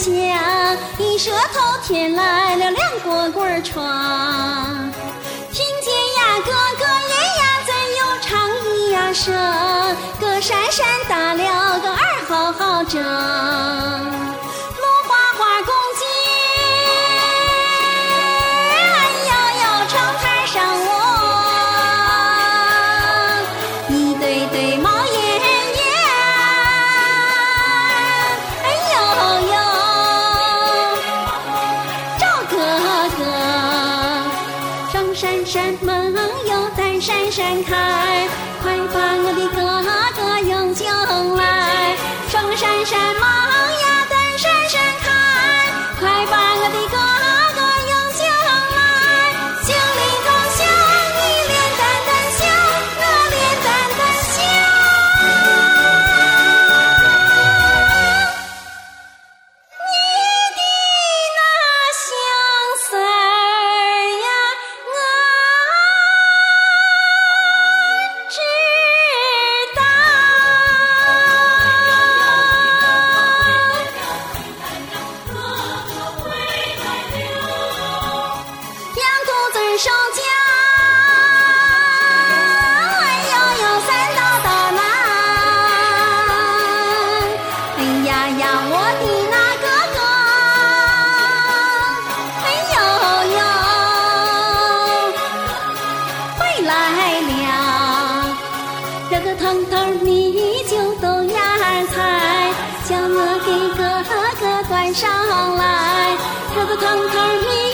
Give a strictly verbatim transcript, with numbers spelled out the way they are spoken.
响，一舌头添来了两蝈蝈床。听见呀哥哥爷呀怎又唱咿呀声，歌闪闪打了个二好好整。芦花花公鸡，哎呦呦城台上我一对对猫眼眼，哎呦呦赵哥哥，双闪闪梦又带闪闪开，快把我的哥哥迎进来。双闪闪梦呀带闪闪开，快把我的哥哥迎进来。心里头想，你脸蛋蛋想，我脸蛋蛋想。你的那相思儿呀，我知道。两肚子手夹，哎呦呦三道道难，哎呀呀我的那哥哥，哎呦呦回来了，热个腾腾你就豆芽菜，叫我给哥哥端上来，热个腾腾你